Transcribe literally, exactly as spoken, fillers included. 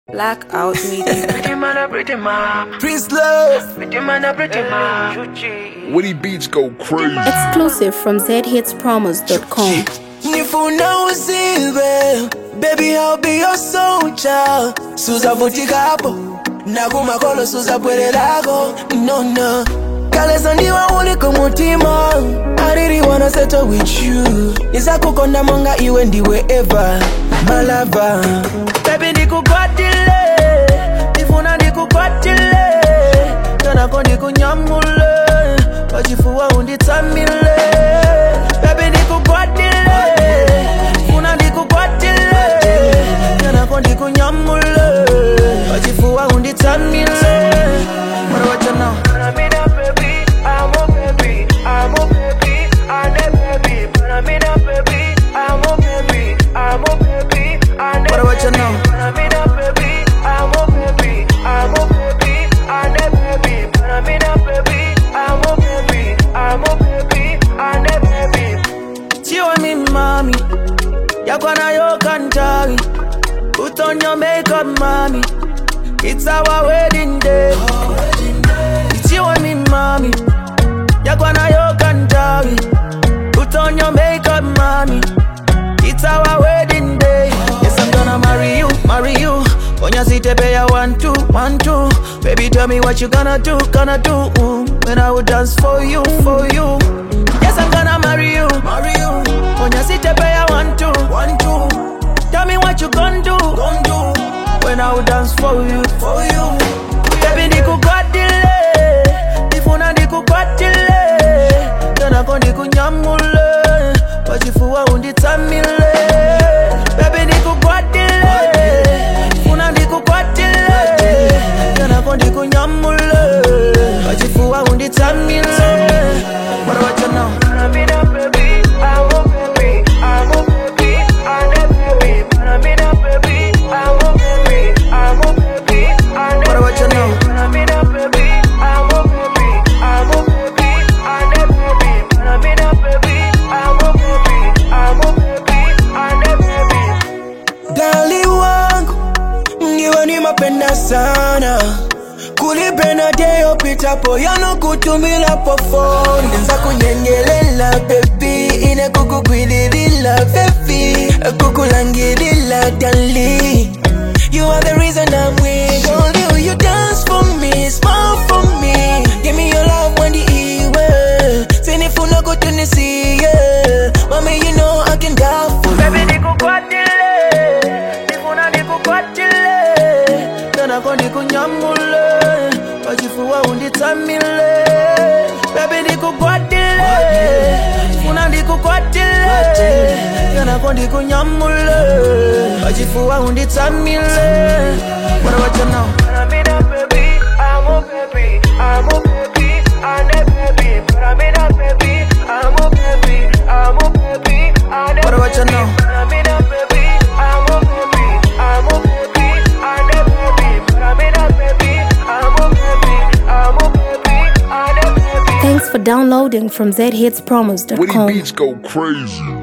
Blackout Media. Pretty man, a pretty man. Prince Love. Pretty man, a pretty man. Woody Beats go crazy. Exclusive from z hits promos dot com. Nifuna uzibe, baby I'll be your soldier. Suza vutika hapo, na kumakolo suza pwele lako. No no, kaleza ndiwa uliko mutima. I really wanna settle with you. Nisa kukonda monga iwe ndiwe ever, my lover. Baby ndikukwatile, nifuna ndikukwatile. Kana kondi kunyamule, wajifuwa unditamile. Baby ndikukwatile, nifuna ndikukwatile. Kana kondi kunyamule, wajifuwa unditamile. What about you now? I'm in a baby, I'm a baby, I'm a baby, I'm a baby, but I'm in a baby, I'm a baby, I'm a baby, I'm a What about you now? I'm in a baby, I'm a baby, I'm a baby, I'm a baby, but I'm in a baby, I'm a baby, I'm a baby, I'm a baby. Chiwa mi mami, yakwa na yo kantari. Put on your makeup, mommy. It's our wedding day. Chiwa mi mami, yakwa na yo kantari. Put on your makeup, mommy. It's our wedding day. Yes, I'm gonna marry you, marry you. Onya sitepe ya one two, one two. Baby, tell me what you gonna do, gonna do. When I will dance for you, for you. Yes, I'm gonna marry you, marry you. Onya sitepe ya one two, one two. Tell me what you gonna do, gonna do. When I will dance for you, for you. Baby, ndikukwatile, nifuna ndikukwatile. Kana kondi kunyamule, wajifuwa unditamile. Baby, ndikukwatile, nifuna ndikukwatile. Kana kondi kunyamule, wajifuwa unditamile. What about you now? I'm in a baby, I'm a baby, I'm a baby, I'm a baby, but I'm in a baby, I'm a baby, I'm a baby, I'm a What about you now? I'm in a baby, I'm a baby, I'm a baby, I'm a baby, but I'm in a baby, I'm a baby, I'm a baby, I'm a baby. Dali wangu, ndiwe ni mapenda sana. Kulipenda deo pitapo, yano kutumila po phone. Nza kunyengelela baby, ine kukukwililila baby. Kukulangilila dali. You are the reason I'm with you. You dance for me, smile for me. Give me your love when the ewe. Sinifuna kutunisiye. Mami, you know I can die for you. Baby, ndikukwatile, nifuna ndikukwatile. Kana kondi kunyamule, wajifuwa unditamile. Baby ndikukwatile, funa ndikukwatile. Kana kondi kunyamule, wajifuwa unditamile. What about you now? I'm in a baby, I'm a baby, I'm a baby, I'm a baby, but I'm in a baby, I'm a baby, I'm a baby, I'm a What about you now? I'm in a baby, I'm a baby, I'm a baby, I'm a baby, but I'm in a baby, I'm a baby, I'm a baby, I'm a baby. Thanks for downloading from z hits promos dot Woody com. Beats go crazy.